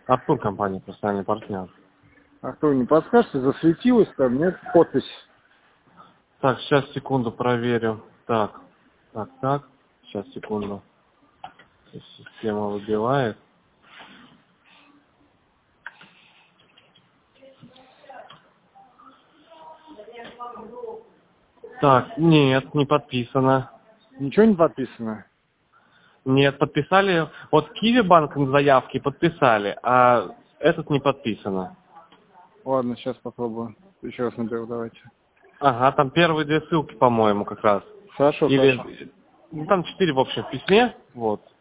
Артур, компания «Профессиональный партнер». Артур, не подскажете, засветилась там, нет, подпись? Так, сейчас, секунду, проверю. Так. Сейчас, секунду. Система выбивает. Так, нет, не подписано. Ничего не подписано? Нет, подписали. Вот Киви банк на заявке подписали, а этот не подписано. Ладно, сейчас попробую. Еще раз наберу, давайте. Ага, там первые 2 ссылки, по-моему, как раз. Хорошо, Или хорошо. ну, там 4, в общем, в письме. Вот.